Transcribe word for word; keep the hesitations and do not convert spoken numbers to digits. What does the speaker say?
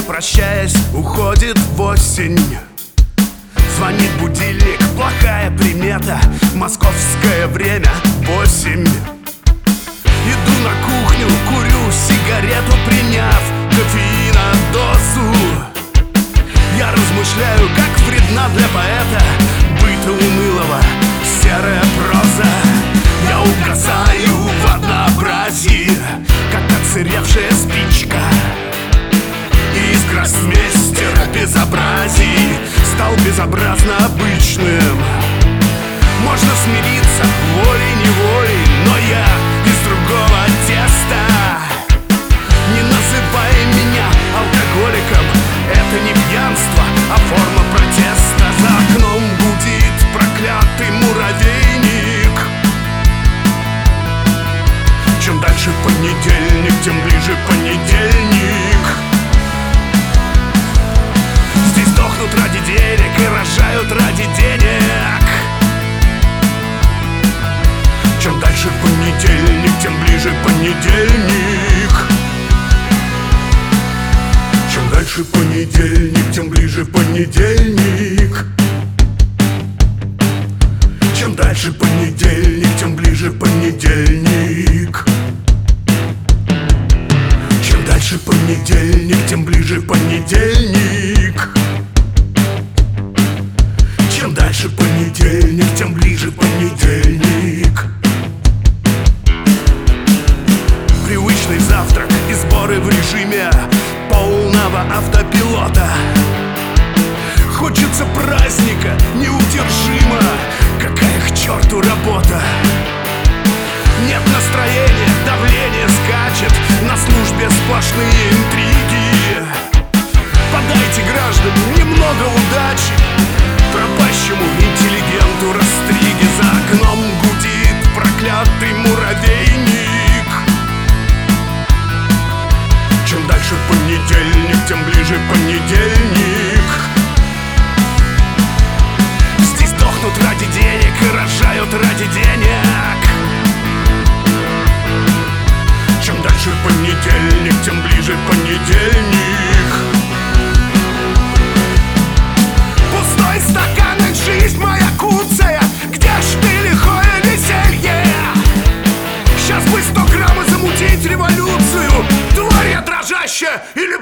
Прощаясь, уходит в осень. Звонит будильник, плохая примета. Московское время восемь. Иду на кухню, курю сигарету, приняв кофеина дозу. Я размышляю, как вредна для поэта быта унылого серая проза. Я угасаю в однообразии, как отсыревшая спичка. И из гроссмейстера безобразий стал безобразно обычным. Можно смириться волей-неволей, но я из другого теста. Не называй меня алкоголиком, это не пьянство, а форма протеста. За окном гудит проклятый муравейник. Чем дальше понедельник, тем ближе понедельник. Здесь дохнут ради денег и рожают ради денег. Чем дальше понедельник, тем ближе понедельник. Чем дальше понедельник, тем ближе понедельник. Чем дальше понедельник, тем ближе понедельник. Чем дальше понедельник, тем ближе понедельник. Чем дальше понедельник, тем ближе понедельник. Привычный завтрак и сборы в режиме полного автопилота. Хочется праздника неудержимо. Какая к черту работа? Нет настроения, давление скачет. На службе сплошные интриги. Подайте, граждане, немного удачи пропащему интеллигенту растриги. За окном гудит проклятый муравейник. Чем дальше понедельник, тем ближе понедельник. Здесь дохнут ради денег и рожают ради денег. Чем дальше понедельник, тем ближе понедельник. Пустой стакан, жизнь моя куцая. Где ж ты, лихое веселье? Сейчас бы сто грамм и замутить революцию. Тварь я дрожащая или